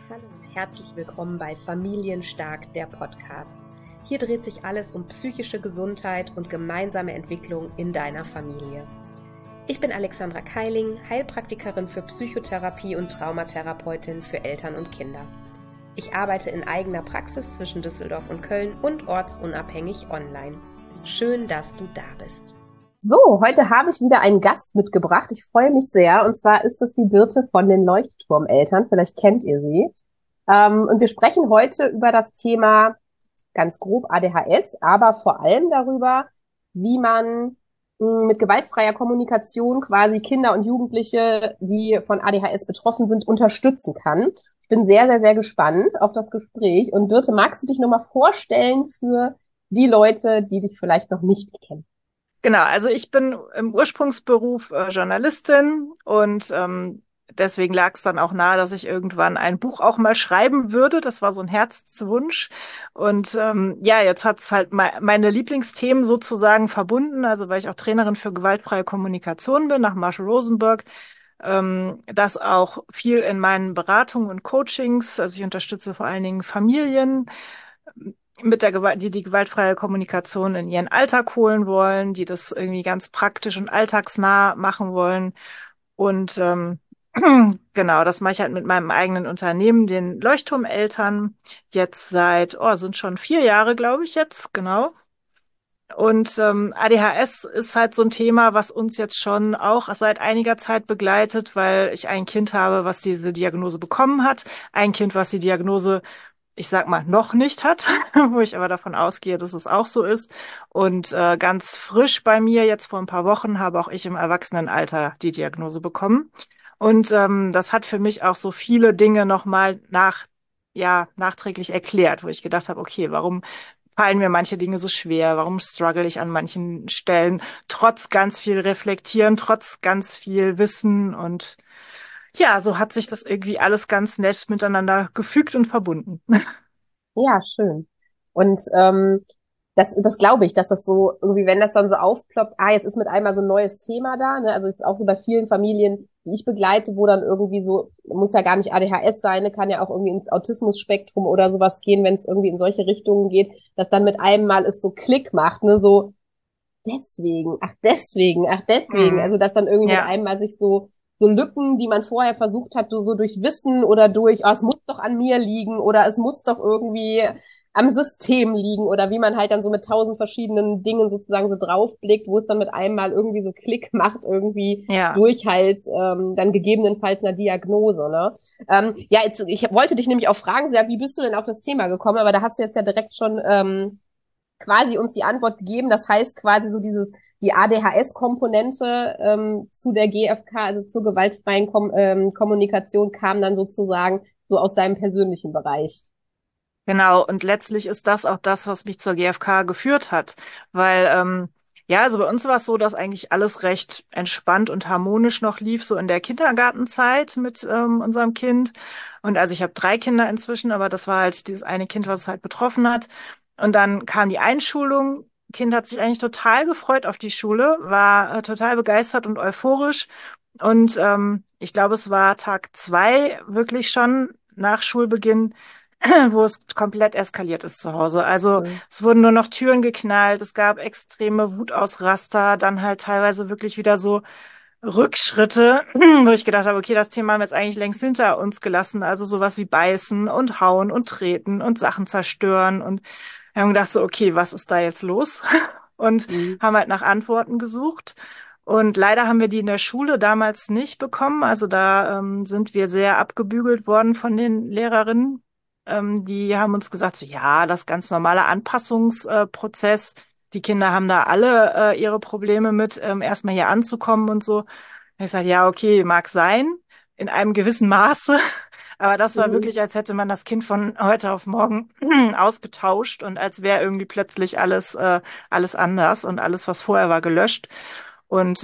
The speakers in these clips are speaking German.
Hallo und herzlich willkommen bei Familienstark, der Podcast. Hier dreht sich alles um psychische Gesundheit und gemeinsame Entwicklung in deiner Familie. Ich bin Alexandra Keiling, Heilpraktikerin für Psychotherapie und Traumatherapeutin für Eltern und Kinder. Ich arbeite in eigener Praxis zwischen Düsseldorf und Köln und ortsunabhängig online. Schön, dass du da bist. So, heute habe ich wieder einen Gast mitgebracht. Ich freue mich sehr. Und zwar ist es die Birte von den Leuchtturmeltern. Vielleicht kennt ihr sie. Und wir sprechen heute über das Thema ganz grob ADHS, aber vor allem darüber, wie man mit gewaltfreier Kommunikation quasi Kinder und Jugendliche, die von ADHS betroffen sind, unterstützen kann. Ich bin sehr, sehr, sehr gespannt auf das Gespräch. Und Birte, magst du dich nochmal vorstellen für die Leute, die dich vielleicht noch nicht kennen? Genau, also ich bin im Ursprungsberuf Journalistin und deswegen lag es dann auch nahe, dass ich irgendwann ein Buch auch mal schreiben würde. Das war so ein Herzenswunsch. Und ja, jetzt hat es halt meine Lieblingsthemen sozusagen verbunden, also weil ich auch Trainerin für gewaltfreie Kommunikation bin, nach Marshall Rosenberg. Das auch viel in meinen Beratungen und Coachings. Also ich unterstütze vor allen Dingen Familien mit der Gewalt, die gewaltfreie Kommunikation in ihren Alltag holen wollen, die das irgendwie ganz praktisch und alltagsnah machen wollen. Und genau, das mache ich halt mit meinem eigenen Unternehmen, den Leuchtturmeltern, jetzt seit, sind schon 4 Jahre, glaube ich jetzt, genau. Und ADHS ist halt so ein Thema, was uns jetzt schon auch seit einiger Zeit begleitet, weil ich ein Kind habe, was diese Diagnose bekommen hat, ein Kind, was die Diagnose, ich sag mal, noch nicht hat, wo ich aber davon ausgehe, dass es auch so ist. Und ganz frisch bei mir, jetzt vor ein paar Wochen, habe auch ich im Erwachsenenalter die Diagnose bekommen. Und das hat für mich auch so viele Dinge nochmal nachträglich erklärt, wo ich gedacht habe, okay, warum fallen mir manche Dinge so schwer? Warum struggle ich an manchen Stellen, trotz ganz viel Reflektieren, trotz ganz viel Wissen? Und ja, so hat sich das irgendwie alles ganz nett miteinander gefügt und verbunden. Ja, schön. Und das glaube ich, dass das so irgendwie, wenn das dann so aufploppt, jetzt ist mit einmal so ein neues Thema da, ne? Also es ist auch so bei vielen Familien, die ich begleite, wo dann irgendwie so, muss ja gar nicht ADHS sein, ne? Kann ja auch irgendwie ins Autismus-Spektrum oder sowas gehen, wenn es irgendwie in solche Richtungen geht, dass dann mit einem Mal es so Klick macht, ne? So deswegen, ach deswegen, ach deswegen. Mhm. Also dass dann irgendwie mit Ja. einem Mal sich so Lücken, die man vorher versucht hat, so durch Wissen oder durch, es muss doch an mir liegen oder es muss doch irgendwie am System liegen oder wie man halt dann so mit 1000 verschiedenen Dingen sozusagen so draufblickt, wo es dann mit einem Mal irgendwie so Klick macht, irgendwie Ja. durch halt dann gegebenenfalls einer Diagnose. Ne? Ja, jetzt, ich wollte dich nämlich auch fragen, ja, wie bist du denn auf das Thema gekommen? Aber da hast du jetzt ja direkt schon quasi uns die Antwort gegeben. Das heißt quasi so die ADHS-Komponente zu der GfK, also zur gewaltfreien Kommunikation, kam dann sozusagen so aus deinem persönlichen Bereich. Genau, und letztlich ist das auch das, was mich zur GfK geführt hat. Weil, ja, also bei uns war es so, dass eigentlich alles recht entspannt und harmonisch noch lief, so in der Kindergartenzeit mit unserem Kind. Und also ich habe 3 Kinder inzwischen, aber das war halt dieses eine Kind, was es halt betroffen hat. Und dann kam die Einschulung. Kind hat sich eigentlich total gefreut auf die Schule, war total begeistert und euphorisch. Und ich glaube, es war Tag 2 wirklich schon nach Schulbeginn, wo es komplett eskaliert ist zu Hause. Also Mhm. es wurden nur noch Türen geknallt, es gab extreme Wutausraster, dann halt teilweise wirklich wieder so Rückschritte, wo ich gedacht habe, okay, das Thema haben wir jetzt eigentlich längst hinter uns gelassen. Also sowas wie beißen und hauen und treten und Sachen zerstören. Und wir haben gedacht so, okay, was ist da jetzt los? Und Mhm. haben halt nach Antworten gesucht. Und leider haben wir die in der Schule damals nicht bekommen. Also da sind wir sehr abgebügelt worden von den Lehrerinnen. Die haben uns gesagt, so ja, das ganz normale Anpassungsprozess. Die Kinder haben da alle ihre Probleme mit, erstmal hier anzukommen und so. Ich sage, ja, okay, mag sein, in einem gewissen Maße. Aber das war Mhm. wirklich, als hätte man das Kind von heute auf morgen ausgetauscht und als wäre irgendwie plötzlich alles anders und alles, was vorher war, gelöscht. Und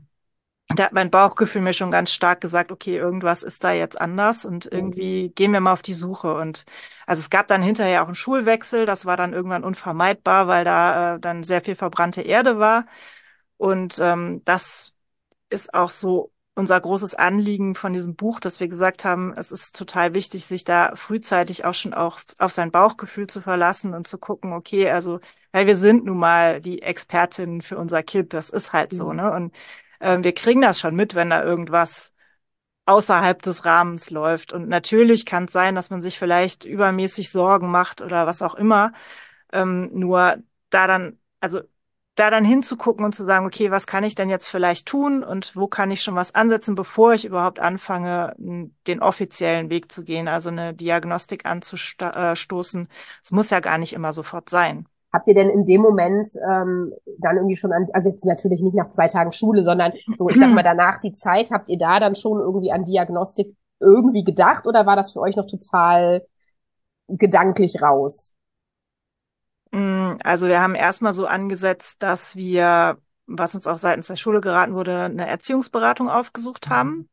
da hat mein Bauchgefühl mir schon ganz stark gesagt, okay, irgendwas ist da jetzt anders und Mhm. irgendwie gehen wir mal auf die Suche. Und also es gab dann hinterher auch einen Schulwechsel, das war dann irgendwann unvermeidbar, weil da dann sehr viel verbrannte Erde war. Und das ist auch so unser großes Anliegen von diesem Buch, dass wir gesagt haben, es ist total wichtig, sich da frühzeitig auch auf sein Bauchgefühl zu verlassen und zu gucken, okay, also, weil wir sind nun mal die Expertinnen für unser Kind, das ist halt so, Mhm. ne? Und wir kriegen das schon mit, wenn da irgendwas außerhalb des Rahmens läuft. Und natürlich kann es sein, dass man sich vielleicht übermäßig Sorgen macht oder was auch immer. Nur also da dann hinzugucken und zu sagen, okay, was kann ich denn jetzt vielleicht tun und wo kann ich schon was ansetzen, bevor ich überhaupt anfange, den offiziellen Weg zu gehen, also eine Diagnostik anzustoßen. Es muss ja gar nicht immer sofort sein. Habt ihr denn in dem Moment dann irgendwie schon an, also jetzt natürlich nicht nach 2 Tagen Schule, sondern so, ich sag mal, danach die Zeit, habt ihr da dann schon irgendwie an Diagnostik irgendwie gedacht oder war das für euch noch total gedanklich raus? Also wir haben erstmal so angesetzt, dass wir, was uns auch seitens der Schule geraten wurde, eine Erziehungsberatung aufgesucht haben.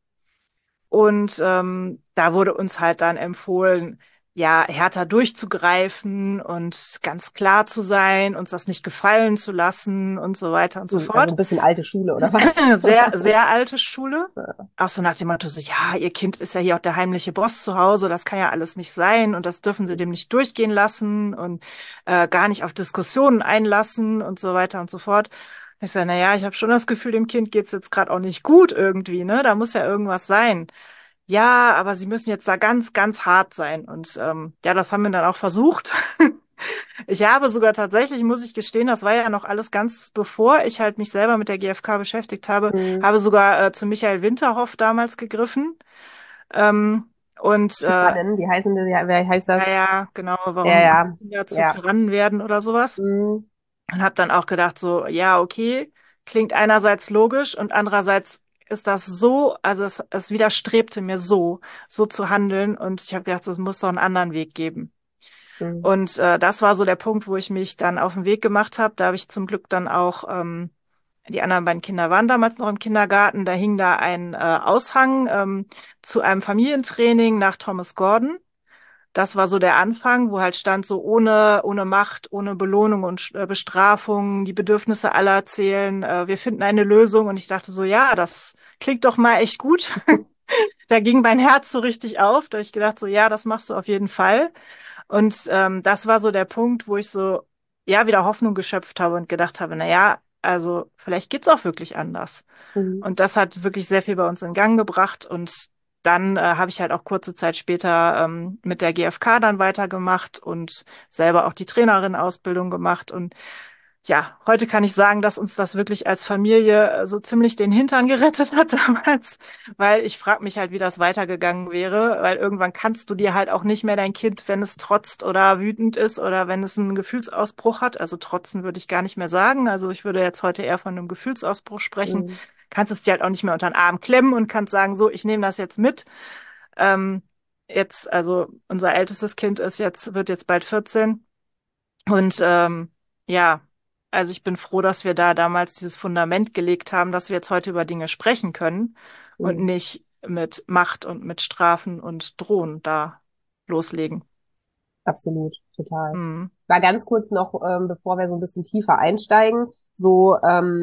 Und da wurde uns halt dann empfohlen, ja, härter durchzugreifen und ganz klar zu sein, uns das nicht gefallen zu lassen und so weiter und so Also ein fort. bisschen alte Schule oder was? Sehr, sehr alte Schule. Auch so nach dem Motto, so, ja, ihr Kind ist ja hier auch der heimliche Boss zu Hause, das kann ja alles nicht sein und das dürfen sie dem nicht durchgehen lassen und gar nicht auf Diskussionen einlassen und so weiter und so fort. Ich sage, naja, ich habe schon das Gefühl, dem Kind geht's jetzt gerade auch nicht gut irgendwie, ne? Da muss ja irgendwas sein. Ja, aber sie müssen jetzt da ganz, ganz hart sein. Und ja, das haben wir dann auch versucht. Ich habe sogar tatsächlich, muss ich gestehen, das war ja noch alles ganz bevor ich halt mich selber mit der GfK beschäftigt habe, Mhm. habe sogar zu Michael Winterhoff damals gegriffen. Ähm, und Tyrannen, wie heißen die, wie heißt ja, das? ja, genau, Ja, warum unsere ja, Kinder zu ja. Tyrannen werden oder sowas. Mhm. Und habe dann auch gedacht, so, ja, okay, klingt einerseits logisch und andererseits ist das so, also es widerstrebte mir so zu handeln. Und ich habe gedacht, es muss doch einen anderen Weg geben. Mhm. Und das war so der Punkt, wo ich mich dann auf den Weg gemacht habe. Da habe ich zum Glück dann auch, die anderen beiden Kinder waren damals noch im Kindergarten, da hing da ein Aushang zu einem Familientraining nach Thomas Gordon. Das war so der Anfang, wo halt stand so ohne Macht, ohne Belohnung und Bestrafung, die Bedürfnisse aller zählen, wir finden eine Lösung. Und ich dachte so, ja, das klingt doch mal echt gut. Da ging mein Herz so richtig auf. Da hab ich gedacht so, ja, das machst du auf jeden Fall. Und das war so der Punkt, wo ich so, ja, wieder Hoffnung geschöpft habe und gedacht habe, na ja, also vielleicht geht's auch wirklich anders. Mhm. Und das hat wirklich sehr viel bei uns in Gang gebracht. Und dann habe ich halt auch kurze Zeit später mit der GfK dann weitergemacht und selber auch die Trainerin-Ausbildung gemacht. Und ja, heute kann ich sagen, dass uns das wirklich als Familie so ziemlich den Hintern gerettet hat damals, weil ich frage mich halt, wie das weitergegangen wäre, weil irgendwann kannst du dir halt auch nicht mehr dein Kind, wenn es trotzt oder wütend ist oder wenn es einen Gefühlsausbruch hat, also trotzen würde ich gar nicht mehr sagen, also ich würde jetzt heute eher von einem Gefühlsausbruch sprechen, Mhm. kannst es dir halt auch nicht mehr unter den Arm klemmen und kannst sagen, so, ich nehme das jetzt mit. Ähm, Jetzt, also unser ältestes Kind wird jetzt bald 14 und ja, also ich bin froh, dass wir da damals dieses Fundament gelegt haben, dass wir jetzt heute über Dinge sprechen können und Mhm. nicht mit Macht und mit Strafen und Drohen da loslegen. Absolut, total. Hm. War ganz kurz noch, bevor wir so ein bisschen tiefer einsteigen, so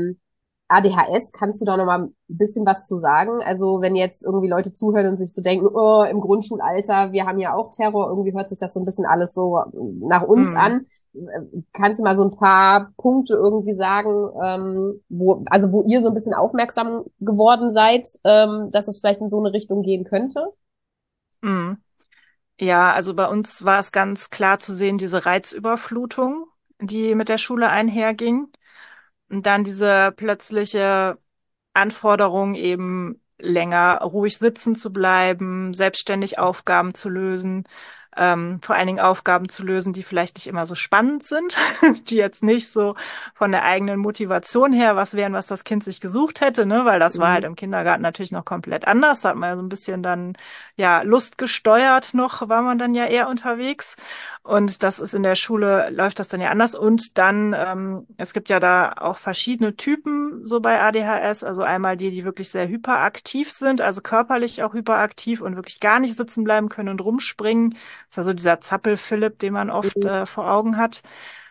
ADHS, kannst du da noch mal ein bisschen was zu sagen? Also wenn jetzt irgendwie Leute zuhören und sich so denken, oh, im Grundschulalter, wir haben ja auch Terror, irgendwie hört sich das so ein bisschen alles so nach uns Hm. an. Kannst du mal so ein paar Punkte irgendwie sagen, also wo ihr so ein bisschen aufmerksam geworden seid, dass es vielleicht in so eine Richtung gehen könnte? Hm. Ja, also bei uns war es ganz klar zu sehen, diese Reizüberflutung, die mit der Schule einherging. Und dann diese plötzliche Anforderung, eben länger ruhig sitzen zu bleiben, selbstständig Aufgaben zu lösen, vor allen Dingen Aufgaben zu lösen, die vielleicht nicht immer so spannend sind, die jetzt nicht so von der eigenen Motivation her was wären, was das Kind sich gesucht hätte, ne? Weil das war halt Mhm. im Kindergarten natürlich noch komplett anders. Da hat man ja so ein bisschen dann, ja, lustgesteuert noch, war man dann ja eher unterwegs. Und das ist in der Schule, läuft das dann ja anders. Und dann, es gibt ja da auch verschiedene Typen so bei ADHS. Also einmal die, die wirklich sehr hyperaktiv sind, also körperlich auch hyperaktiv und wirklich gar nicht sitzen bleiben können und rumspringen. Das ist also dieser Zappel-Philipp, den man oft Mhm. vor Augen hat.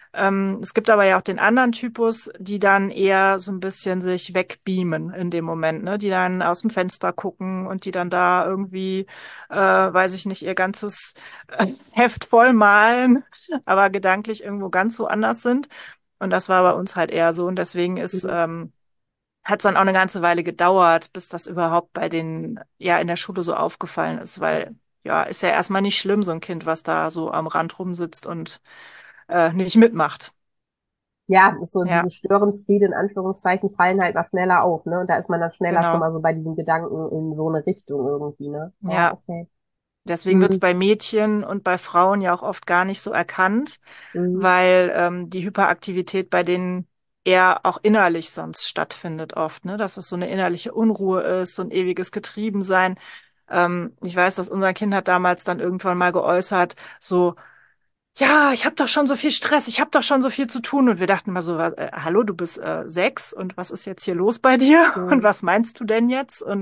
Es gibt aber ja auch den anderen Typus, die dann eher so ein bisschen sich wegbeamen in dem Moment, ne? Die dann aus dem Fenster gucken und die dann da irgendwie, weiß ich nicht, ihr ganzes Heft voll malen, aber gedanklich irgendwo ganz woanders sind. Und das war bei uns halt eher so. Und deswegen Mhm. hat es dann auch eine ganze Weile gedauert, bis das überhaupt bei den, ja, in der Schule so aufgefallen ist, weil, ja, ist ja erstmal nicht schlimm, so ein Kind, was da so am Rand rumsitzt und nicht mitmacht. Ja, ist so Ja, diese Störenfriede in Anführungszeichen fallen halt mal schneller auf, ne? Und da ist man dann schneller schon genau. mal so bei diesen Gedanken in so eine Richtung irgendwie, ne? Ja, Ja, okay. deswegen wird es Mhm. bei Mädchen und bei Frauen ja auch oft gar nicht so erkannt, Mhm. weil die Hyperaktivität bei denen eher auch innerlich sonst stattfindet oft, ne? Dass es so eine innerliche Unruhe ist, so ein ewiges Getriebensein. Ich weiß, dass unser Kind hat damals dann irgendwann mal geäußert, so, ja, ich habe doch schon so viel Stress, ich habe doch schon so viel zu tun. Und wir dachten mal so, hallo, du bist 6 und was ist jetzt hier los bei dir? Und Mhm. was meinst du denn jetzt? Und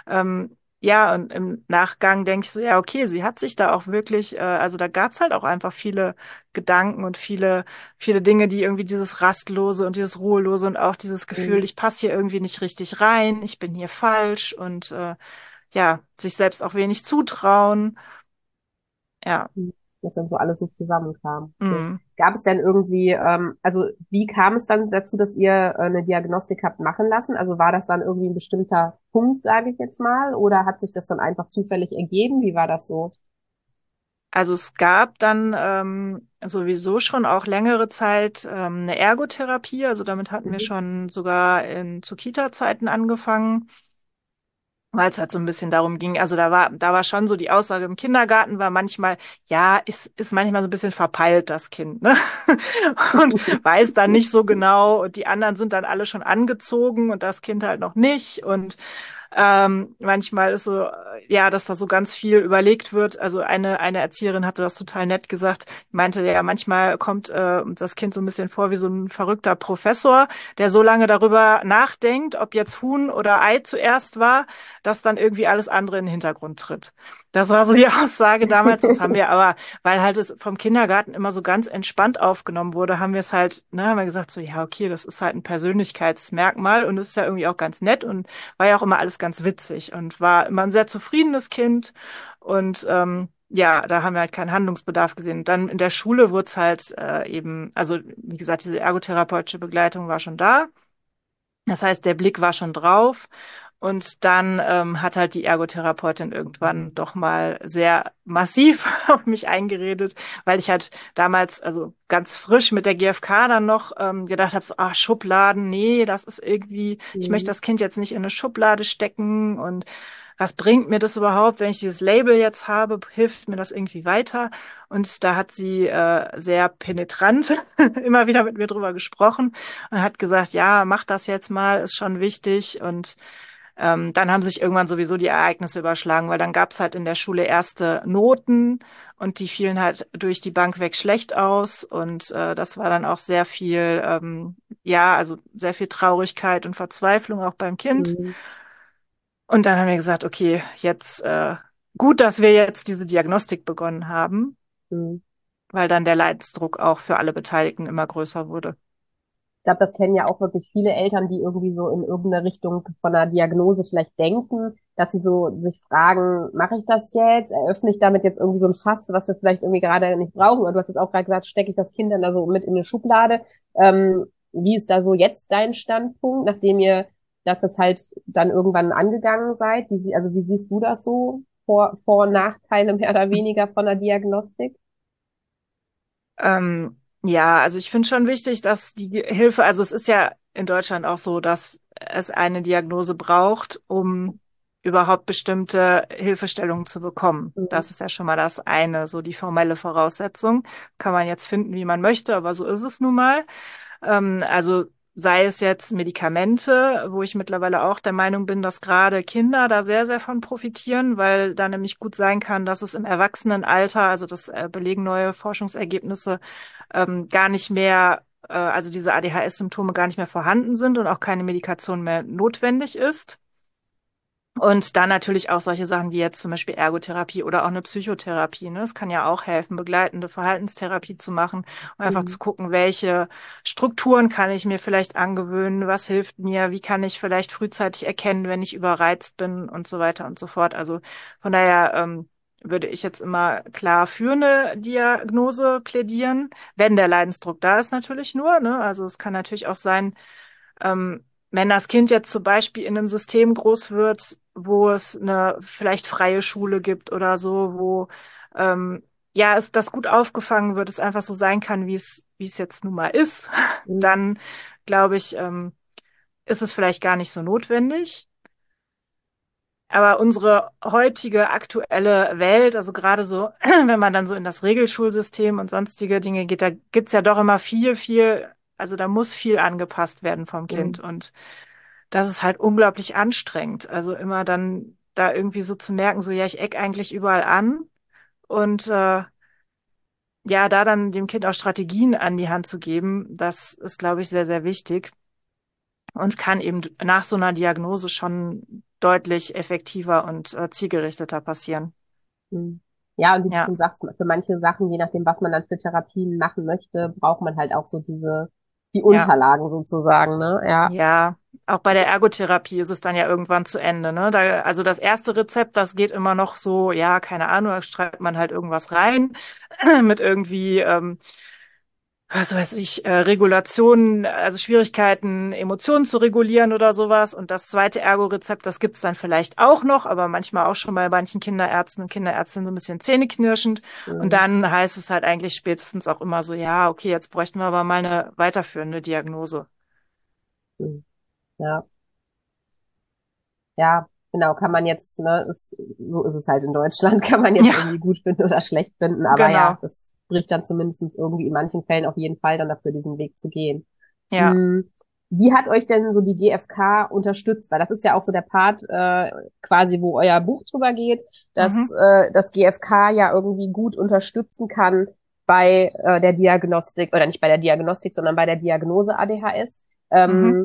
ja, und im Nachgang denke ich so, ja, okay, sie hat sich da auch wirklich, also da gab's halt auch einfach viele Gedanken und viele Dinge, die irgendwie dieses Rastlose und dieses Ruhelose und auch dieses Gefühl, Mhm. ich passe hier irgendwie nicht richtig rein, ich bin hier falsch und ja, sich selbst auch wenig zutrauen. Ja. Mhm. Das dann so alles so zusammenkam. Okay. Mm. Gab es denn irgendwie, also wie kam es dann dazu, dass ihr eine Diagnostik habt machen lassen? Also war das dann irgendwie ein bestimmter Punkt, sage ich jetzt mal, oder hat sich das dann einfach zufällig ergeben? Wie war das so? Also es gab dann sowieso schon auch längere Zeit eine Ergotherapie. Also damit hatten wir Mhm. schon sogar zu Kita-Zeiten angefangen, weil es halt so ein bisschen darum ging. Also da war schon so die Aussage im Kindergarten war manchmal, ja, ist manchmal so ein bisschen verpeilt, das Kind, ne? Und weiß dann nicht so genau. Und die anderen sind dann alle schon angezogen und das Kind halt noch nicht. Und manchmal ist so, ja, dass da so ganz viel überlegt wird. Also eine Erzieherin hatte das total nett gesagt, meinte, ja, manchmal kommt uns das Kind so ein bisschen vor wie so ein verrückter Professor, der so lange darüber nachdenkt, ob jetzt Huhn oder Ei zuerst war, dass dann irgendwie alles andere in den Hintergrund tritt. Das war so die Aussage damals. Das haben wir aber, weil halt es vom Kindergarten immer so ganz entspannt aufgenommen wurde, haben wir es halt, ne, haben wir gesagt so, ja, okay, das ist halt ein Persönlichkeitsmerkmal und es ist ja irgendwie auch ganz nett und war ja auch immer alles ganz witzig und war immer ein sehr zufriedenes Kind. Und ja, da haben wir halt keinen Handlungsbedarf gesehen. Und dann in der Schule wurde es halt eben, also wie gesagt, diese ergotherapeutische Begleitung war schon da. Das heißt, der Blick war schon drauf. Und dann hat halt die Ergotherapeutin irgendwann doch mal sehr massiv auf mich eingeredet, weil ich halt damals, also ganz frisch mit der GfK dann noch gedacht habe, so, ah, Schubladen, nee, das ist irgendwie, ich möchte Mhm. das Kind jetzt nicht in eine Schublade stecken und was bringt mir das überhaupt, wenn ich dieses Label jetzt habe, hilft mir das irgendwie weiter? Und da hat sie sehr penetrant immer wieder mit mir drüber gesprochen und hat gesagt, ja, mach das jetzt mal, ist schon wichtig. Und dann haben sich irgendwann sowieso die Ereignisse überschlagen, weil dann gab es halt in der Schule erste Noten und die fielen halt durch die Bank weg schlecht aus. Und das war dann auch sehr viel, ja, also sehr viel Traurigkeit und Verzweiflung auch beim Kind. Mhm. Und dann haben wir gesagt, okay, jetzt gut, dass wir jetzt diese Diagnostik begonnen haben, Mhm. weil dann der Leidensdruck auch für alle Beteiligten immer größer wurde. Ich glaube, das kennen ja auch wirklich viele Eltern, die irgendwie so in irgendeine Richtung von einer Diagnose vielleicht denken, dass sie so sich fragen, mache ich das jetzt? Eröffne ich damit jetzt irgendwie so ein Fass, was wir vielleicht irgendwie gerade nicht brauchen? Und du hast jetzt auch gerade gesagt, stecke ich das Kind dann da so mit in eine Schublade? Wie ist da so jetzt dein Standpunkt, nachdem ihr das jetzt halt dann irgendwann angegangen seid? Also wie siehst du das so? Vor- und Nachteile mehr oder weniger von der Diagnostik? Ja, also ich finde schon wichtig, dass die Hilfe, also es ist ja in Deutschland auch so, dass es eine Diagnose braucht, um überhaupt bestimmte Hilfestellungen zu bekommen. Mhm. Das ist ja schon mal das eine, so die formelle Voraussetzung. Kann man jetzt finden, wie man möchte, aber so ist es nun mal. Also sei es jetzt Medikamente, wo ich mittlerweile auch der Meinung bin, dass gerade Kinder da sehr, sehr von profitieren, weil da nämlich gut sein kann, dass es im Erwachsenenalter, also das belegen neue Forschungsergebnisse, gar nicht mehr, also diese ADHS-Symptome gar nicht mehr vorhanden sind und auch keine Medikation mehr notwendig ist. Und dann natürlich auch solche Sachen wie jetzt zum Beispiel Ergotherapie oder auch eine Psychotherapie. Ne? Es kann ja auch helfen, begleitende Verhaltenstherapie zu machen und einfach zu Mhm. gucken, welche Strukturen kann ich mir vielleicht angewöhnen, was hilft mir, wie kann ich vielleicht frühzeitig erkennen, wenn ich überreizt bin und so weiter und so fort. Also von daher würde ich jetzt immer klar für eine Diagnose plädieren, wenn der Leidensdruck da ist natürlich nur. Ne? Also es kann natürlich auch sein, wenn das Kind jetzt zum Beispiel in einem System groß wird, wo es eine vielleicht freie Schule gibt oder so, wo ja es das gut aufgefangen wird, es einfach so sein kann, wie es jetzt nun mal ist, Mhm. dann glaube ich, ist es vielleicht gar nicht so notwendig. Aber unsere heutige aktuelle Welt, also gerade so, wenn man dann so in das Regelschulsystem und sonstige Dinge geht, da gibt's ja doch immer viel, also da muss viel angepasst werden vom Kind. Mhm. Und das ist halt unglaublich anstrengend. Also immer dann da irgendwie so zu merken, so ja, ich eck eigentlich überall an und ja, da dann dem Kind auch Strategien an die Hand zu geben, das ist, glaube ich, sehr wichtig und kann eben nach so einer Diagnose schon deutlich effektiver und zielgerichteter passieren. Mhm. Ja, und wie du Ja, schon sagst, für manche Sachen, je nachdem, was man dann für Therapien machen möchte, braucht man halt auch so die ja. Unterlagen sozusagen, ne? Ja. Ja, auch bei der Ergotherapie ist es dann ja irgendwann zu Ende, ne? Da, also das erste Rezept, das geht immer noch so, ja, keine Ahnung, da schreibt man halt irgendwas rein mit irgendwie, was weiß ich, Regulationen, also Schwierigkeiten, Emotionen zu regulieren oder sowas. Und das zweite Ergo-Rezept, das gibt's dann vielleicht auch noch, aber manchmal auch schon bei manchen Kinderärzten und Kinderärztinnen so ein bisschen zähneknirschend. Und Mhm. dann heißt es halt eigentlich spätestens auch immer so, ja, okay, jetzt bräuchten wir aber mal eine weiterführende Diagnose. Mhm. Ja. Ja, genau, kann man jetzt, ne, so ist es halt in Deutschland, kann man jetzt Ja, irgendwie gut finden oder schlecht finden, aber ja, genau. das spricht dann zumindest irgendwie in manchen Fällen auf jeden Fall dann dafür, diesen Weg zu gehen. Ja. Hm, wie hat euch denn so die GfK unterstützt? Weil das ist ja auch so der Part, quasi, wo euer Buch drüber geht, dass Mhm. das GfK ja irgendwie gut unterstützen kann bei der Diagnostik, oder nicht bei der Diagnostik, sondern bei der Diagnose ADHS. Mhm. Ähm,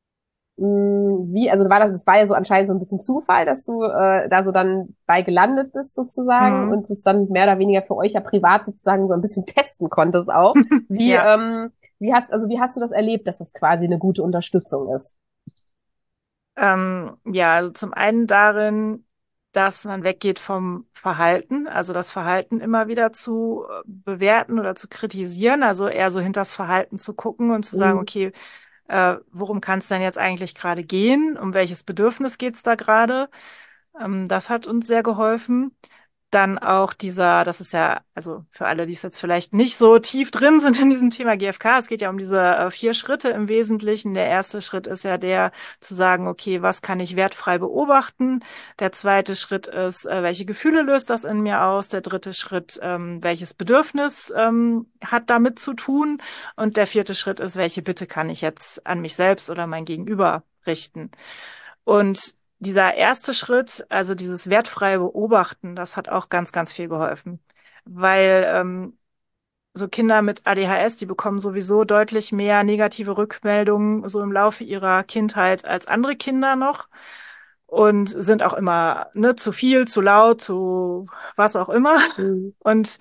also das war ja so anscheinend so ein bisschen Zufall, dass du da so dann bei gelandet bist sozusagen Mhm. und es dann mehr oder weniger für euch ja privat sozusagen so ein bisschen testen konntest auch. Ja. Wie hast du das erlebt, dass das quasi eine gute Unterstützung ist? Ja, also zum einen darin, dass man weggeht vom Verhalten, also das Verhalten immer wieder zu bewerten oder zu kritisieren, also eher so hinters Verhalten zu gucken und zu sagen, Mhm. okay, worum kann es denn jetzt eigentlich gerade gehen? Um welches Bedürfnis geht es da gerade? Das hat uns sehr geholfen. Dann auch das ist ja, also für alle, die es jetzt vielleicht nicht so tief drin sind in diesem Thema GfK, es geht ja um diese 4 Schritte im Wesentlichen. Der erste Schritt ist ja der, zu sagen, okay, was kann ich wertfrei beobachten? Der zweite Schritt ist, welche Gefühle löst das in mir aus? Der dritte Schritt, welches Bedürfnis hat damit zu tun? Und der vierte Schritt ist, welche Bitte kann ich jetzt an mich selbst oder mein Gegenüber richten? Und dieser erste Schritt, also dieses wertfreie Beobachten, das hat auch ganz viel geholfen. Weil so Kinder mit ADHS, die bekommen sowieso deutlich mehr negative Rückmeldungen so im Laufe ihrer Kindheit als andere Kinder noch und sind auch immer ne, zu viel, zu laut, zu was auch immer. Mhm. Und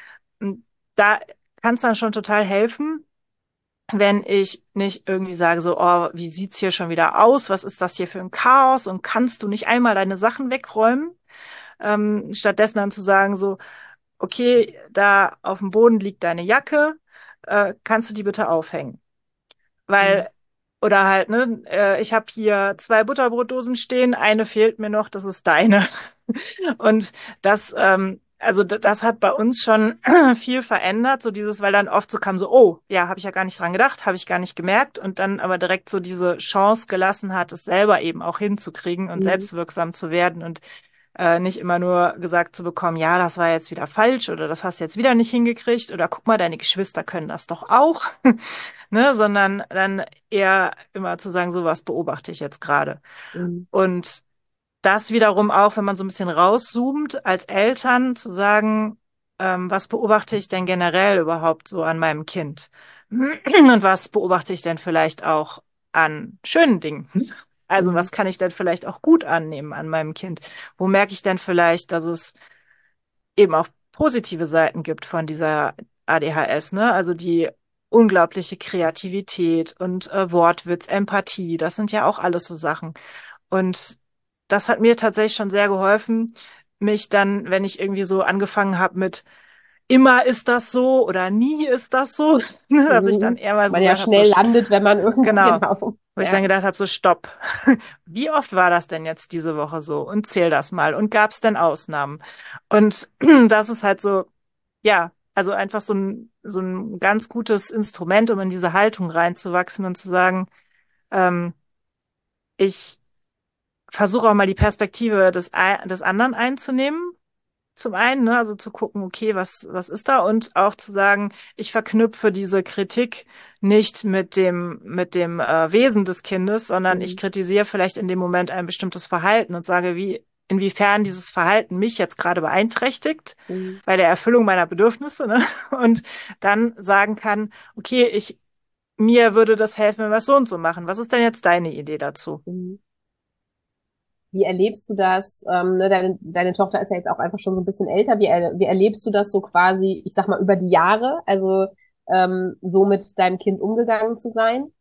da kann es dann schon total helfen, wenn ich nicht irgendwie sage so, oh, wie sieht's hier schon wieder aus? Was ist das hier für ein Chaos? Und kannst du nicht einmal deine Sachen wegräumen? Stattdessen dann zu sagen so, okay, da auf dem Boden liegt deine Jacke, kannst du die bitte aufhängen? Mhm. Weil, oder halt, ne, ich habe hier 2 Butterbrotdosen stehen, eine fehlt mir noch, das ist deine. Und das hat bei uns schon viel verändert, so dieses, weil dann oft so kam so, oh, ja, habe ich ja gar nicht dran gedacht, habe ich gar nicht gemerkt und dann aber direkt so diese Chance gelassen hat, es selber eben auch hinzukriegen und Mhm. selbstwirksam zu werden und nicht immer nur gesagt zu bekommen, ja, das war jetzt wieder falsch oder das hast du jetzt wieder nicht hingekriegt oder guck mal, deine Geschwister können das doch auch, ne, sondern dann eher immer zu sagen, so was beobachte ich jetzt gerade. Mhm. Und das wiederum auch, wenn man so ein bisschen rauszoomt, als Eltern zu sagen, was beobachte ich denn generell überhaupt so an meinem Kind? Und was beobachte ich denn vielleicht auch an schönen Dingen? Also Mhm. was kann ich denn vielleicht auch gut annehmen an meinem Kind? Wo merke ich denn vielleicht, dass es eben auch positive Seiten gibt von dieser ADHS, ne? Also die unglaubliche Kreativität und Wortwitz, Empathie, das sind ja auch alles so Sachen. Und das hat mir tatsächlich schon sehr geholfen, mich dann, wenn ich irgendwie so angefangen habe mit immer ist das so oder nie ist das so, ne, dass ich dann Mhm. eher mal so Man ja gesagt habe, so, schnell landet, wenn man irgendwie, genau, genau. wo ich Ja. dann gedacht habe, so stopp. Wie oft war das denn jetzt diese Woche so? Und zähl das mal. Und gab es denn Ausnahmen? Und das ist halt so, ja, also einfach so ein ganz gutes Instrument, um in diese Haltung reinzuwachsen und zu sagen, ähm, ich versuche auch mal die Perspektive des anderen einzunehmen. Zum einen, ne, also zu gucken, okay, was ist da? Und auch zu sagen, ich verknüpfe diese Kritik nicht mit dem Wesen des Kindes, sondern ich Mhm. kritisiere vielleicht in dem Moment ein bestimmtes Verhalten und sage, inwiefern dieses Verhalten mich jetzt gerade beeinträchtigt Mhm. bei der Erfüllung meiner Bedürfnisse, ne? Und dann sagen kann, okay, mir würde das helfen, wenn wir es so und so machen. Was ist denn jetzt deine Idee dazu? Mhm. Wie erlebst du das? Ne, deine Tochter ist ja jetzt auch einfach schon so ein bisschen älter. Wie erlebst du das so quasi, ich sag mal, über die Jahre? Also so mit deinem Kind umgegangen zu sein?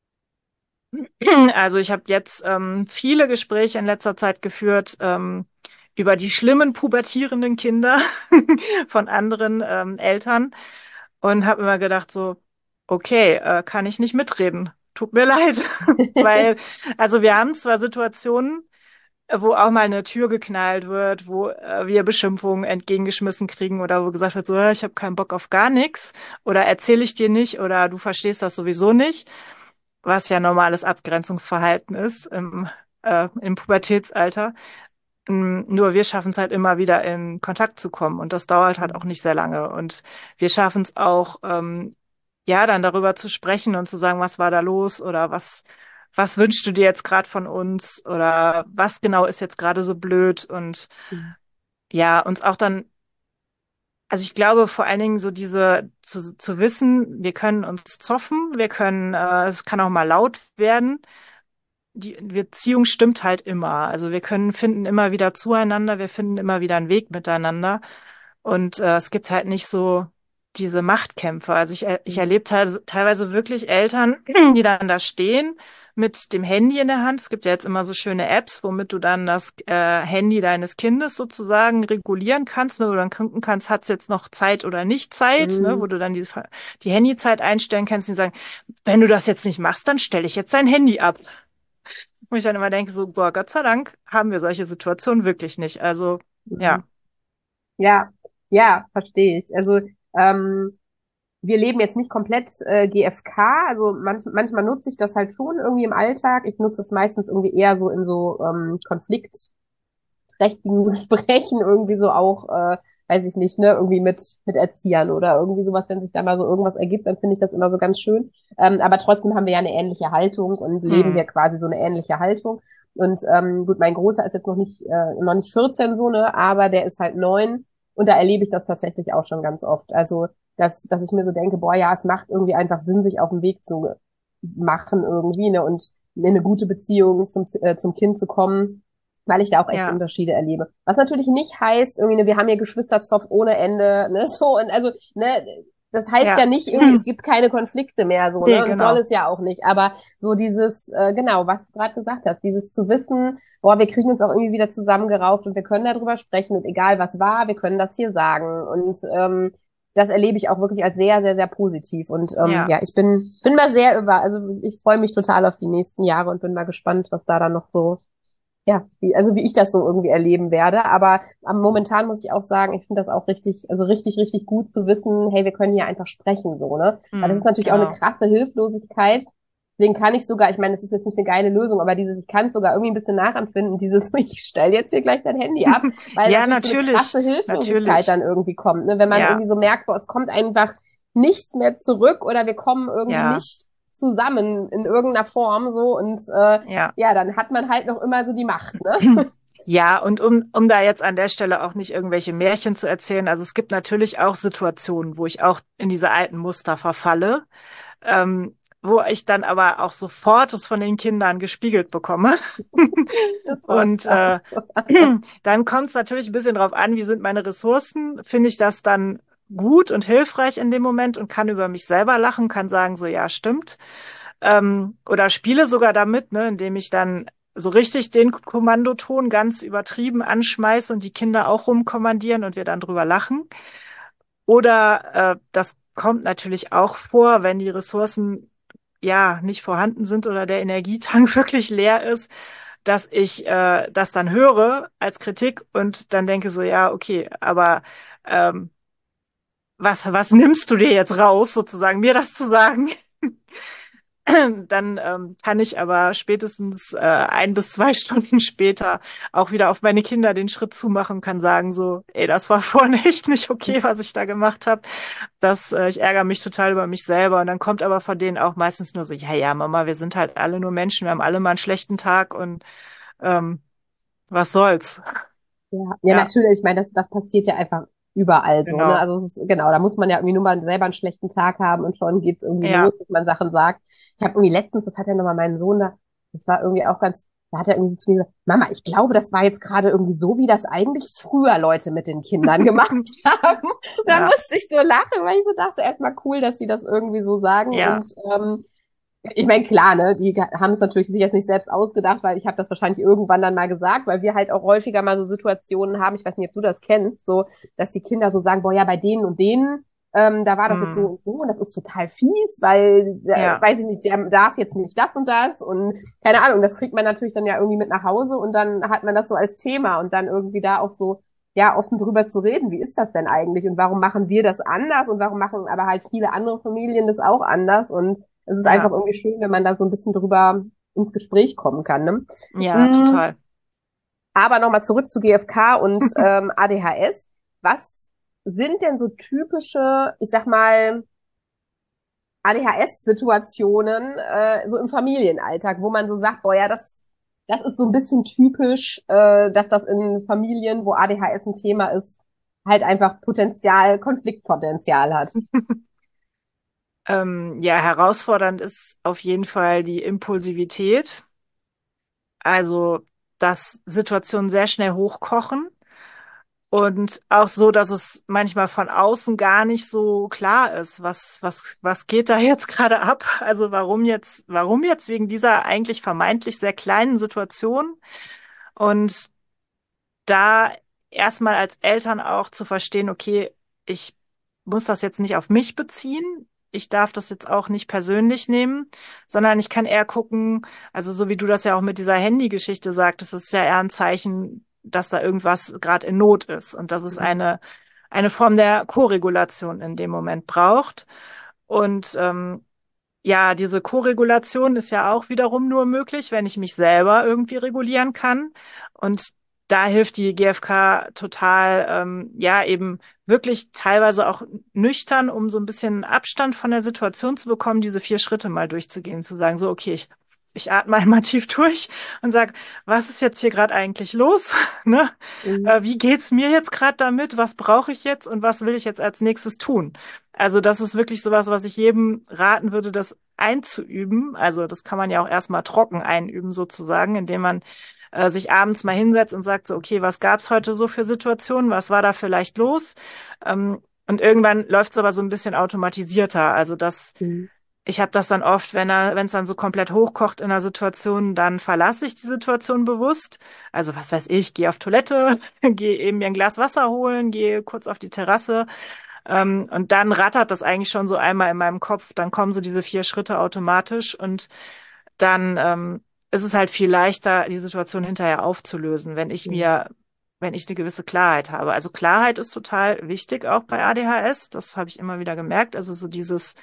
Also ich habe jetzt viele Gespräche in letzter Zeit geführt über die schlimmen pubertierenden Kinder von anderen Eltern und habe immer gedacht so, okay, kann ich nicht mitreden. Tut mir leid, weil also wir haben zwar Situationen, wo auch mal eine Tür geknallt wird, wo wir Beschimpfungen entgegengeschmissen kriegen oder wo gesagt wird, so, ich habe keinen Bock auf gar nichts oder erzähle ich dir nicht oder du verstehst das sowieso nicht, was ja normales Abgrenzungsverhalten ist im Pubertätsalter. Nur wir schaffen es halt immer wieder in Kontakt zu kommen und das dauert halt auch nicht sehr lange. Und wir schaffen es auch, ja, dann darüber zu sprechen und zu sagen, was war da los oder was wünschst du dir jetzt gerade von uns oder was genau ist jetzt gerade so blöd und ja, uns auch dann, also ich glaube vor allen Dingen so zu wissen, wir können uns zoffen, es kann auch mal laut werden, die Beziehung stimmt halt immer. Also wir finden immer wieder zueinander, wir finden immer wieder einen Weg miteinander. Und es gibt halt nicht so diese Machtkämpfe. Also ich erlebe teilweise wirklich Eltern, die dann da stehen mit dem Handy in der Hand. Es gibt ja jetzt immer so schöne Apps, womit du dann das Handy deines Kindes sozusagen regulieren kannst, ne, wo du dann gucken kannst, hat es jetzt noch Zeit oder nicht Zeit, ne, wo Mhm. du dann die Handyzeit einstellen kannst und die sagen, wenn du das jetzt nicht machst, dann stelle ich jetzt dein Handy ab. Wo ich dann immer denke, so, boah, Gott sei Dank haben wir solche Situationen wirklich nicht. Also, ja, Mhm. Ja, ja, verstehe ich. Also ähm, wir leben jetzt nicht komplett GFK, also manchmal nutze ich das halt schon irgendwie im Alltag. Ich nutze es meistens irgendwie eher so in so konfliktträchtigen Gesprächen, irgendwie so auch, weiß ich nicht, ne, irgendwie mit Erziehern oder irgendwie sowas, wenn sich da mal so irgendwas ergibt, dann finde ich das immer so ganz schön. Aber trotzdem haben wir ja eine ähnliche Haltung und leben hm, wir quasi so eine ähnliche Haltung. Und gut, mein Großer ist jetzt noch nicht 14 so, ne, aber der ist halt 9 und da erlebe ich das tatsächlich auch schon ganz oft. Also, dass ich mir so denke, boah, ja, es macht irgendwie einfach Sinn, sich auf den Weg zu machen irgendwie, ne, und in eine gute Beziehung zum Kind zu kommen, weil ich da auch echt ja, Unterschiede erlebe. Was natürlich nicht heißt, irgendwie, ne, wir haben hier Geschwisterzoff ohne Ende, ne, so, und also, ne, das heißt ja ja, nicht irgendwie, es gibt keine Konflikte mehr, so, nee, ne, und soll genau, es ja auch nicht, aber so dieses, genau, was du gerade gesagt hast, dieses zu wissen, boah, wir kriegen uns auch irgendwie wieder zusammengerauft und wir können darüber sprechen und egal was war, wir können das hier sagen und, das erlebe ich auch wirklich als sehr, sehr, sehr positiv. Und ja, ja, bin mal sehr also ich freue mich total auf die nächsten Jahre und bin mal gespannt, was da dann noch so, ja, wie ich das so irgendwie erleben werde. Aber momentan muss ich auch sagen, ich finde das auch richtig, also richtig, richtig gut zu wissen, hey, wir können hier einfach sprechen, so, ne? Weil das ist natürlich auch eine genau, krasse Hilflosigkeit. Deswegen kann ich sogar, ich meine, es ist jetzt nicht eine geile Lösung, aber ich kann es sogar irgendwie ein bisschen nachempfinden, ich stell jetzt hier gleich dein Handy ab, weil ja, natürlich so eine natürlich, krasse Hilflosigkeit natürlich, dann irgendwie kommt, ne? Wenn man ja, irgendwie so merkt, boah, es kommt einfach nichts mehr zurück oder wir kommen irgendwie ja, nicht zusammen in irgendeiner Form so und ja. ja, dann hat man halt noch immer so die Macht, ne? Ja, und um da jetzt an der Stelle auch nicht irgendwelche Märchen zu erzählen, also es gibt natürlich auch Situationen, wo ich auch in diese alten Muster verfalle. Ähm, wo ich dann aber auch sofort es von den Kindern gespiegelt bekomme. Das war Und auch. dann kommt es natürlich ein bisschen drauf an, wie sind meine Ressourcen. Finde ich das dann gut und hilfreich in dem Moment und kann über mich selber lachen, kann sagen, so ja, stimmt. Oder spiele sogar damit, ne, indem ich dann so richtig den Kommandoton ganz übertrieben anschmeiße und die Kinder auch rumkommandieren und wir dann drüber lachen. Oder das kommt natürlich auch vor, wenn die Ressourcen ja nicht vorhanden sind oder der Energietank wirklich leer ist, dass ich das dann höre als Kritik und dann denke so, ja, okay, aber ähm, was nimmst du dir jetzt raus, sozusagen, mir das zu sagen? Dann kann ich aber spätestens 1 bis 2 Stunden später auch wieder auf meine Kinder den Schritt zumachen, kann sagen so, ey, das war vorhin echt nicht okay, was ich da gemacht habe. Ich ärgere mich total über mich selber. Und dann kommt aber von denen auch meistens nur so, ja, ja, Mama, wir sind halt alle nur Menschen, wir haben alle mal einen schlechten Tag und ähm, was soll's? Ja, ja, Ja, natürlich. Ich meine, das passiert ja einfach überall so, ne? genau. Also es ist, genau, da muss man ja irgendwie nur mal selber einen schlechten Tag haben und schon geht's irgendwie los, Ja. dass man Sachen sagt. Ich habe irgendwie letztens, was hat denn nochmal mein Sohn da? Das war irgendwie auch ganz, da hat er irgendwie zu mir gesagt, Mama, ich glaube, das war jetzt gerade irgendwie so, wie das eigentlich früher Leute mit den Kindern gemacht haben. Und da Ja, musste ich so lachen, weil ich so dachte, erstmal cool, dass sie das irgendwie so sagen ja. und ich meine, klar, ne, die haben es natürlich sich jetzt nicht selbst ausgedacht, weil ich habe das wahrscheinlich irgendwann dann mal gesagt, weil wir halt auch häufiger mal so Situationen haben, ich weiß nicht, ob du das kennst, so, dass die Kinder so sagen, boah, ja, bei denen und denen, da war das jetzt so Hm. und so und das ist total fies, weil, Ja, weiß ich nicht, der darf jetzt nicht das und das und keine Ahnung, das kriegt man natürlich dann ja irgendwie mit nach Hause und dann hat man das so als Thema und dann irgendwie da auch so, ja, offen drüber zu reden, wie ist das denn eigentlich und warum machen wir das anders und warum machen aber halt viele andere Familien das auch anders und es ist einfach ja, irgendwie schön, wenn man da so ein bisschen drüber ins Gespräch kommen kann. Ne? ja, Mm, total. aber nochmal zurück zu GfK und ADHS. Was sind denn so typische, ich sag mal, ADHS-Situationen so im Familienalltag, wo man so sagt, boah ja, das ist so ein bisschen typisch, dass das in Familien, wo ADHS ein Thema ist, halt einfach Konfliktpotenzial hat. Ja, herausfordernd ist auf jeden Fall die Impulsivität. Also, dass Situationen sehr schnell hochkochen und auch so, dass es manchmal von außen gar nicht so klar ist, was geht da jetzt gerade ab? Also, warum jetzt wegen dieser eigentlich vermeintlich sehr kleinen Situation? Und da erstmal als Eltern auch zu verstehen, okay, ich muss das jetzt nicht auf mich beziehen. Ich darf das jetzt auch nicht persönlich nehmen, sondern ich kann eher gucken, also so wie du das ja auch mit dieser Handygeschichte sagtest, ist ja eher ein Zeichen, dass da irgendwas gerade in Not ist und dass es eine Form der Koregulation in dem Moment braucht. Und ja, diese Koregulation ist ja auch wiederum nur möglich, wenn ich mich selber irgendwie regulieren kann. Und da hilft die GfK total, ja, eben wirklich teilweise auch nüchtern, um so ein bisschen Abstand von der Situation zu bekommen, diese 4 Schritte mal durchzugehen, zu sagen, so, okay, ich atme einmal tief durch und sag, was ist jetzt hier gerade eigentlich los? Ne? Mhm. Wie geht's mir jetzt gerade damit? Was brauche ich jetzt und was will ich jetzt als nächstes tun? Also das ist wirklich sowas, was ich jedem raten würde, das einzuüben. Also das kann man ja auch erstmal trocken einüben sozusagen, indem man sich abends mal hinsetzt und sagt so, okay, was gab's heute so für Situationen? Was war da vielleicht los? Und irgendwann läuft's aber so ein bisschen automatisierter. Also Mhm. ich habe das dann oft, wenn es dann so komplett hochkocht in einer Situation, dann verlasse ich die Situation bewusst. Also was weiß ich, gehe auf Toilette, gehe eben mir ein Glas Wasser holen, gehe kurz auf die Terrasse. Und dann rattert das eigentlich schon so einmal in meinem Kopf. Dann kommen so diese 4 Schritte automatisch und dann ist es halt viel leichter, die Situation hinterher aufzulösen, Mhm. wenn ich eine gewisse Klarheit habe. Also Klarheit ist total wichtig auch bei ADHS. Das habe ich immer wieder gemerkt. Also so dieses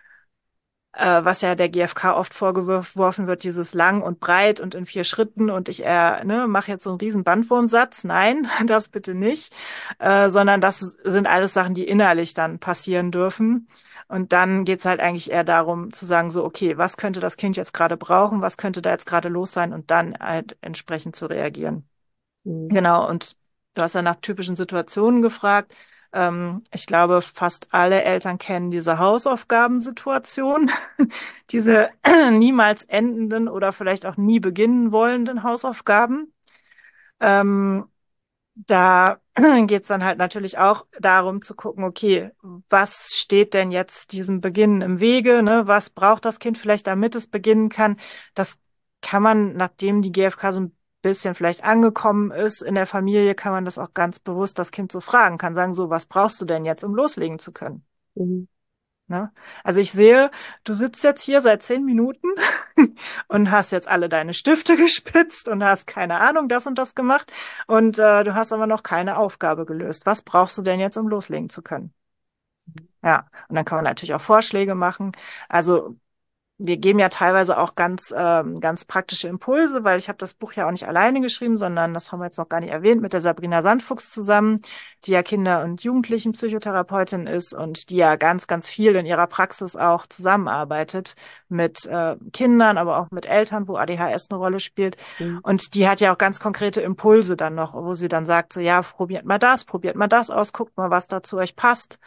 was ja der GfK oft vorgeworfen wird, dieses lang und breit und in 4 Schritten und ich mache jetzt so einen riesen Bandwurmsatz. Nein, das bitte nicht, sondern das sind alles Sachen, die innerlich dann passieren dürfen. Und dann geht's halt eigentlich eher darum zu sagen, so, okay, was könnte das Kind jetzt gerade brauchen, was könnte da jetzt gerade los sein und dann halt entsprechend zu reagieren. Mhm. Genau, und du hast ja nach typischen Situationen gefragt. Ich glaube, fast alle Eltern kennen diese Hausaufgabensituation, diese niemals endenden oder vielleicht auch nie beginnen wollenden Hausaufgaben. Ähm, Da geht es dann halt natürlich auch darum zu gucken, okay, was steht denn jetzt diesem Beginn im Wege, ne? Was braucht das Kind vielleicht, damit es beginnen kann? Das kann man, nachdem die GfK so ein bisschen vielleicht angekommen ist in der Familie, kann man das auch ganz bewusst das Kind so fragen, kann sagen, so, was brauchst du denn jetzt, um loslegen zu können? Mhm. Ne? Also ich sehe, du sitzt jetzt hier seit 10 Minuten und hast jetzt alle deine Stifte gespitzt und hast keine Ahnung, das und das gemacht und du hast aber noch keine Aufgabe gelöst. Was brauchst du denn jetzt, um loslegen zu können? Ja, und dann kann man natürlich auch Vorschläge machen. Also wir geben ja teilweise auch ganz praktische Impulse, weil ich habe das Buch ja auch nicht alleine geschrieben, sondern das haben wir jetzt noch gar nicht erwähnt, mit der Sabrina Sandfuchs zusammen, die ja Kinder- und Jugendlichenpsychotherapeutin ist und die ja ganz viel in ihrer Praxis auch zusammenarbeitet mit Kindern, aber auch mit Eltern, wo ADHS eine Rolle spielt. Mhm. Und die hat ja auch ganz konkrete Impulse dann noch, wo sie dann sagt, so ja, probiert mal das aus, guckt mal, was da zu euch passt.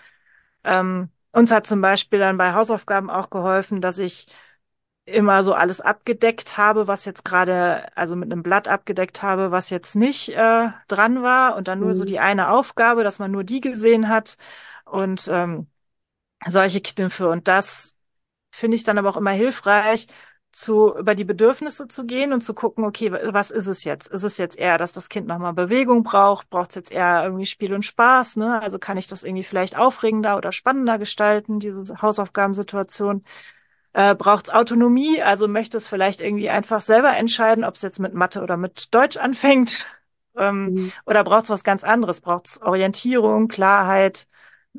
Uns hat zum Beispiel dann bei Hausaufgaben auch geholfen, dass ich immer so alles abgedeckt habe, was jetzt gerade, also mit einem Blatt abgedeckt habe, was jetzt nicht dran war und dann nur so Mhm. die eine Aufgabe, dass man nur die gesehen hat und solche Kniffe. Und das finde ich dann aber auch immer hilfreich, über die Bedürfnisse zu gehen und zu gucken, okay, was ist es jetzt? Ist es jetzt eher, dass das Kind nochmal Bewegung braucht? Braucht es jetzt eher irgendwie Spiel und Spaß, ne? Also kann ich das irgendwie vielleicht aufregender oder spannender gestalten, diese Hausaufgabensituation? Braucht es Autonomie? Also möchte es vielleicht irgendwie einfach selber entscheiden, ob es jetzt mit Mathe oder mit Deutsch anfängt? Mhm. Oder braucht es was ganz anderes? Braucht es Orientierung, Klarheit?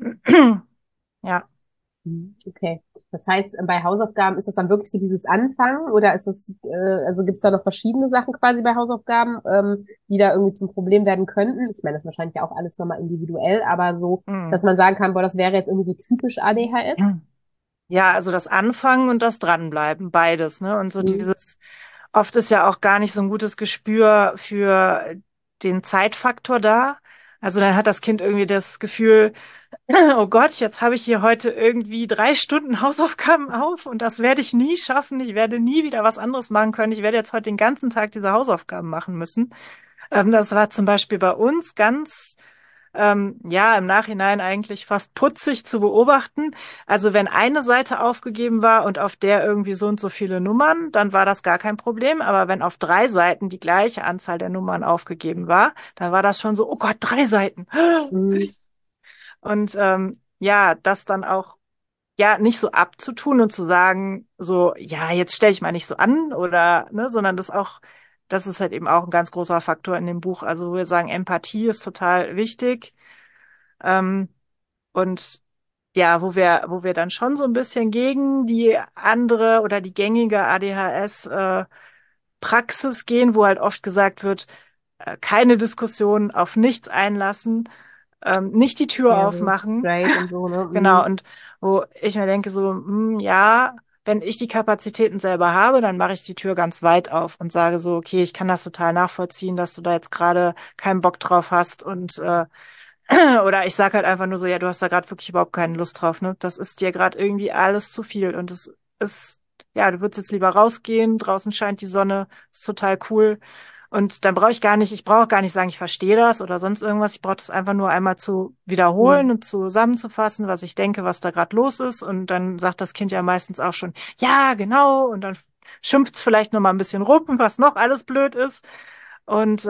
Ja. Mhm. Okay. Das heißt, bei Hausaufgaben ist es dann wirklich so dieses Anfangen oder ist es, also gibt es da noch verschiedene Sachen quasi bei Hausaufgaben, die da irgendwie zum Problem werden könnten? Ich meine, das ist wahrscheinlich ja auch alles nochmal individuell, aber so, dass Hm. man sagen kann, boah, das wäre jetzt irgendwie typisch ADHS. Ja, also das Anfangen und das Dranbleiben, beides, ne? Und so Mhm. oft ist ja auch gar nicht so ein gutes Gespür für den Zeitfaktor da. Also dann hat das Kind irgendwie das Gefühl, oh Gott, jetzt habe ich hier heute irgendwie 3 Stunden Hausaufgaben auf und das werde ich nie schaffen. Ich werde nie wieder was anderes machen können. Ich werde jetzt heute den ganzen Tag diese Hausaufgaben machen müssen. Das war zum Beispiel bei uns ja, im Nachhinein eigentlich fast putzig zu beobachten. Also wenn eine Seite aufgegeben war und auf der irgendwie so und so viele Nummern, dann war das gar kein Problem. Aber wenn auf 3 Seiten die gleiche Anzahl der Nummern aufgegeben war, dann war das schon so, oh Gott, 3 Seiten. Mhm. Und ja, das dann auch ja nicht so abzutun und zu sagen, so, ja, jetzt stell ich mal nicht so an oder, ne, sondern das ist halt eben auch ein ganz großer Faktor in dem Buch. Also wo wir sagen, Empathie ist total wichtig. Ähm, und ja, wo wir dann schon so ein bisschen gegen die andere oder die gängige ADHS-Praxis gehen, wo halt oft gesagt wird, keine Diskussion, auf nichts einlassen, nicht die Tür Ja, so aufmachen. straight und so, ne? Genau, Mhm. und wo ich mir denke, so, ja, wenn ich die Kapazitäten selber habe, dann mache ich die Tür ganz weit auf und sage so, okay, ich kann das total nachvollziehen, dass du da jetzt gerade keinen Bock drauf hast und oder ich sage halt einfach nur so, ja, du hast da gerade wirklich überhaupt keine Lust drauf, ne? Das ist dir gerade irgendwie alles zu viel und es ist, ja, du würdest jetzt lieber rausgehen, draußen scheint die Sonne, ist total cool. Und dann ich brauche gar nicht sagen, ich verstehe das oder sonst irgendwas. Ich brauche das einfach nur einmal zu Mhm. wiederholen und zusammenzufassen, was ich denke, was da gerade los ist. Und dann sagt das Kind ja meistens auch schon, ja, genau. Und dann schimpft es vielleicht noch mal ein bisschen rum, was noch alles blöd ist. Und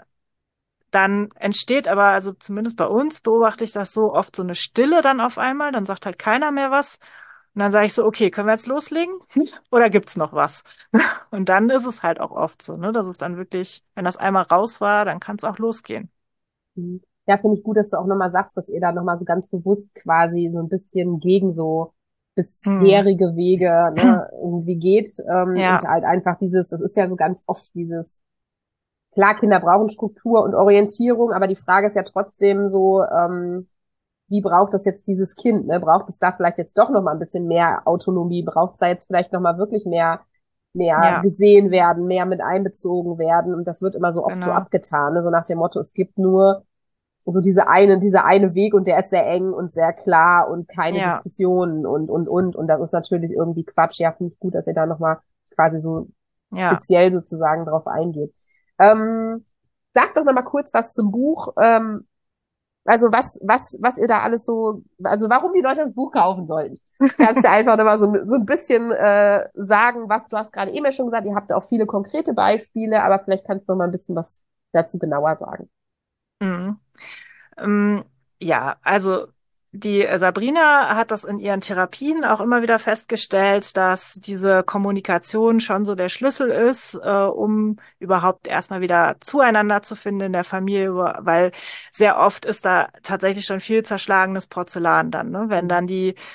dann entsteht aber, also zumindest bei uns beobachte ich das so oft so eine Stille dann auf einmal, dann sagt halt keiner mehr was. Und dann sage ich so, okay, können wir jetzt loslegen? Oder gibt's noch was? Und dann ist es halt auch oft so, ne, dass es dann wirklich, wenn das einmal raus war, dann kann es auch losgehen. Mhm. Ja, finde ich gut, dass du auch nochmal sagst, dass ihr da nochmal so ganz bewusst quasi so ein bisschen gegen so Hm. bisherige Wege, ne, irgendwie geht, und Ja, halt einfach das ist ja so ganz oft klar, Kinder brauchen Struktur und Orientierung, aber die Frage ist ja trotzdem so, wie braucht das jetzt dieses Kind, ne? Braucht es da vielleicht jetzt doch nochmal ein bisschen mehr Autonomie? Braucht es da jetzt vielleicht nochmal wirklich mehr ja, gesehen werden, mehr mit einbezogen werden? Und das wird immer so oft so genau. abgetan, ne? So nach dem Motto, es gibt nur so dieser eine Weg und der ist sehr eng und sehr klar und keine Ja, Diskussionen und das ist natürlich irgendwie Quatsch. Ja, finde ich gut, dass ihr da nochmal quasi so ja. speziell sozusagen drauf eingeht. Sag doch nochmal kurz was zum Buch. Also was ihr da alles so, also warum die Leute das Buch kaufen sollten. Kannst du einfach nochmal so ein bisschen sagen, was du hast gerade eben ja schon gesagt. Ihr habt auch viele konkrete Beispiele, aber vielleicht kannst du noch mal ein bisschen was dazu genauer sagen. Mhm. Ähm, ja, also die Sabrina hat das in ihren Therapien auch immer wieder festgestellt, dass diese Kommunikation schon so der Schlüssel ist, um überhaupt erstmal wieder zueinander zu finden in der Familie, weil sehr oft ist da tatsächlich schon viel zerschlagenes Porzellan dann, ne? Wenn dann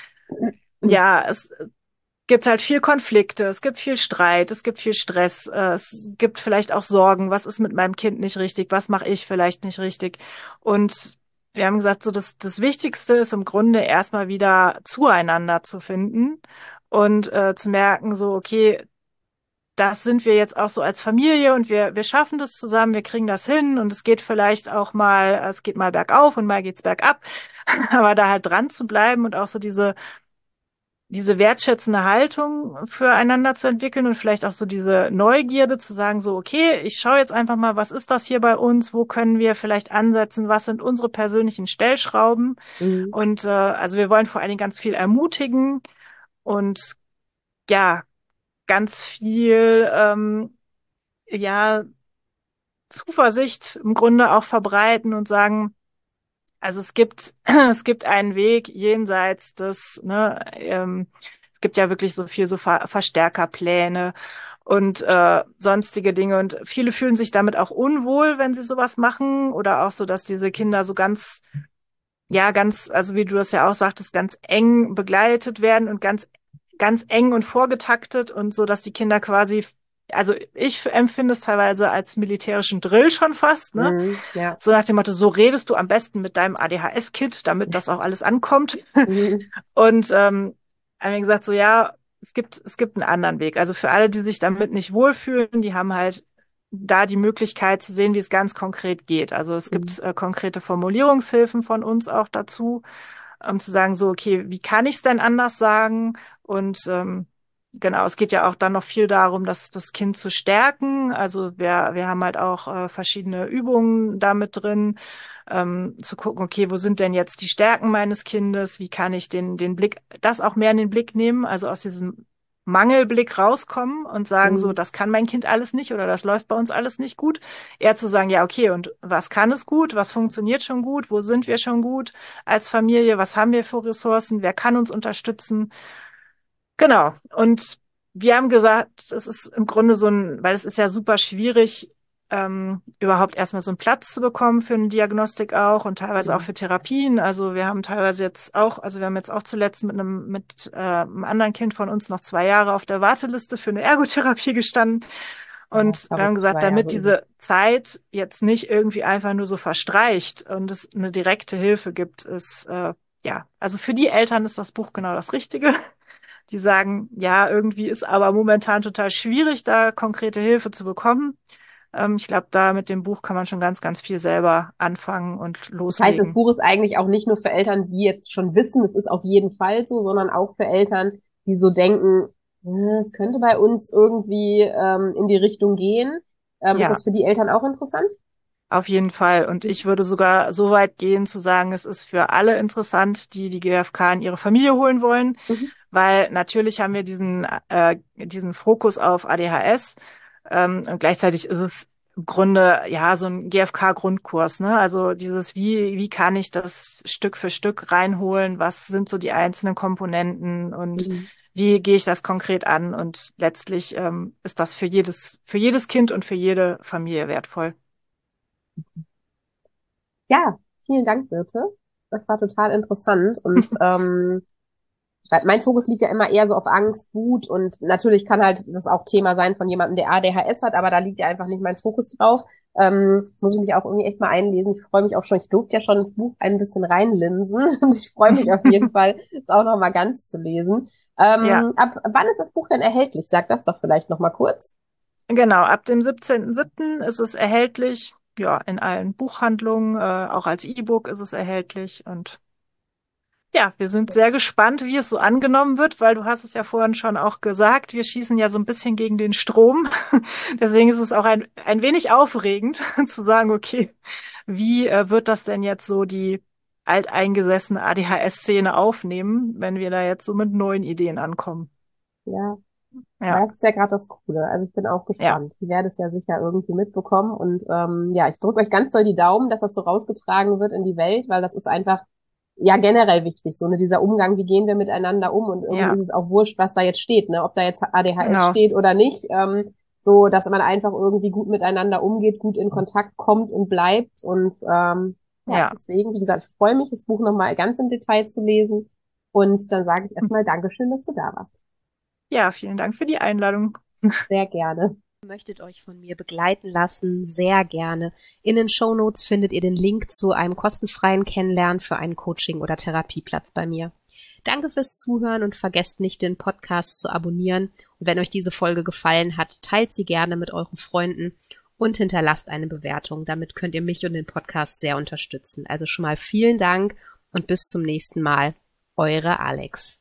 ja, es gibt halt viel Konflikte, es gibt viel Streit, es gibt viel Stress, es gibt vielleicht auch Sorgen, was ist mit meinem Kind nicht richtig, was mache ich vielleicht nicht richtig. Und wir haben gesagt, so das Wichtigste ist im Grunde erstmal wieder zueinander zu finden und zu merken, so, okay, das sind wir jetzt auch so als Familie und wir schaffen das zusammen, wir kriegen das hin und es geht vielleicht auch mal, es geht mal bergauf und mal geht's bergab, aber da halt dran zu bleiben und auch so diese wertschätzende Haltung füreinander zu entwickeln und vielleicht auch so diese Neugierde zu sagen, so, okay, ich schaue jetzt einfach mal, was ist das hier bei uns, wo können wir vielleicht ansetzen, was sind unsere persönlichen Stellschrauben Mhm. und also wir wollen vor allen Dingen ganz viel ermutigen und ja, ganz viel ja, Zuversicht im Grunde auch verbreiten und sagen, also es gibt, es gibt einen Weg jenseits des, ne, es gibt ja wirklich so viel so Verstärkerpläne und sonstige Dinge. Und viele fühlen sich damit auch unwohl, wenn sie sowas machen. Oder auch so, dass diese Kinder so ganz, ja, ganz, also wie du das ja auch sagtest, ganz eng begleitet werden und ganz eng und vorgetaktet und so, dass die Kinder quasi, also ich empfinde es teilweise als militärischen Drill schon fast, ne? Mhm. Ja. So nach dem Motto, so redest du am besten mit deinem ADHS-Kind, damit das auch alles ankommt. Mhm. Und haben wir gesagt, so ja, es gibt einen anderen Weg. Also für alle, die sich damit nicht wohlfühlen, die haben halt da die Möglichkeit zu sehen, wie es ganz konkret geht. Also es gibt Mhm. konkrete Formulierungshilfen von uns auch dazu, zu sagen, so, okay, wie kann ich es denn anders sagen? Und genau, es geht ja auch dann noch viel darum, das Kind zu stärken. Also wir haben halt auch verschiedene Übungen damit drin, zu gucken, okay, wo sind denn jetzt die Stärken meines Kindes? Wie kann ich den Blick, das auch mehr in den Blick nehmen, also aus diesem Mangelblick rauskommen und sagen, so, Mhm. das kann mein Kind alles nicht oder das läuft bei uns alles nicht gut. Eher zu sagen, ja, okay, und was kann es gut? Was funktioniert schon gut? Wo sind wir schon gut als Familie? Was haben wir für Ressourcen? Wer kann uns unterstützen? Genau. Und wir haben gesagt, es ist im Grunde so ein, weil es ist ja super schwierig, überhaupt erstmal so einen Platz zu bekommen für eine Diagnostik auch und teilweise auch Mhm. für Therapien. Also wir haben teilweise jetzt auch, also wir haben jetzt auch zuletzt mit einem anderen Kind von uns noch 2 Jahre auf der Warteliste für eine Ergotherapie gestanden. Ja, Und wir haben verrückt, gesagt, war ja damit so übel. diese Zeit jetzt nicht irgendwie einfach nur so verstreicht und es eine direkte Hilfe gibt, ist ja, also für die Eltern ist das Buch genau das Richtige. Die sagen, ja, irgendwie ist aber momentan total schwierig, da konkrete Hilfe zu bekommen. Ich glaube, da mit dem Buch kann man schon ganz viel selber anfangen und Das heißt, das loslegen. Buch ist eigentlich auch nicht nur für Eltern, die jetzt schon wissen, es ist auf jeden Fall so, sondern auch für Eltern, die so denken, es könnte bei uns irgendwie in die Richtung gehen. Ist das Ja, für die Eltern auch interessant? auf jeden Fall. Und ich würde sogar so weit gehen zu sagen, es ist für alle interessant, die die GfK in ihre Familie holen wollen, Mhm. weil natürlich haben wir diesen Fokus auf ADHS, und gleichzeitig ist es im Grunde ja so ein GfK-Grundkurs, ne? Also dieses, wie kann ich das Stück für Stück reinholen? Was sind so die einzelnen Komponenten und Mhm. wie gehe ich das konkret an? Und letztlich ist das für jedes Kind und für jede Familie wertvoll. Ja, vielen Dank, Birte. Das war total interessant und weil mein Fokus liegt ja immer eher so auf Angst, Wut und natürlich kann halt das auch Thema sein von jemandem, der ADHS hat, aber da liegt ja einfach nicht mein Fokus drauf. Muss ich mich auch irgendwie echt mal einlesen. Ich freue mich auch schon, ich durfte ja schon ins Buch ein bisschen reinlinsen und ich freue mich auf jeden Fall, es auch noch mal ganz zu lesen. Ja, Ab wann ist das Buch denn erhältlich? Sag das doch vielleicht noch mal kurz. genau. Ab dem 17.07. ist es erhältlich. ja, in allen Buchhandlungen, auch als E-Book ist es erhältlich. Und ja, wir sind sehr gespannt, wie es so angenommen wird, weil du hast es ja vorhin schon auch gesagt, wir schießen ja so ein bisschen gegen den Strom. Deswegen ist es auch ein wenig aufregend zu sagen, okay, wie wird das denn jetzt so die alteingesessene ADHS-Szene aufnehmen, wenn wir da jetzt so mit neuen Ideen ankommen? Ja, Ja, weil das ist ja gerade das Coole. Also ich bin auch ja, gespannt. Ich werde es ja sicher irgendwie mitbekommen. Und ja, ich drücke euch ganz doll die Daumen, dass das so rausgetragen wird in die Welt, weil das ist einfach ja generell wichtig. So ne, dieser Umgang, wie gehen wir miteinander um? Und irgendwie ja, ist es auch wurscht, was da jetzt steht, ne? Ob da jetzt ADHS genau. steht oder nicht. So, dass man einfach irgendwie gut miteinander umgeht, gut in Kontakt kommt und bleibt. Und ja, Ja, deswegen, wie gesagt, ich freue mich, das Buch nochmal ganz im Detail zu lesen. Und dann sage ich erstmal Dankeschön, dass du da warst. ja, vielen Dank für die Einladung. Sehr gerne. Möchtet euch von mir begleiten lassen, sehr gerne. In den Shownotes findet ihr den Link zu einem kostenfreien Kennenlernen für einen Coaching- oder Therapieplatz bei mir. Danke fürs Zuhören und vergesst nicht, den Podcast zu abonnieren. Und wenn euch diese Folge gefallen hat, teilt sie gerne mit euren Freunden und hinterlasst eine Bewertung. Damit könnt ihr mich und den Podcast sehr unterstützen. Also schon mal vielen Dank und bis zum nächsten Mal. Eure Alex.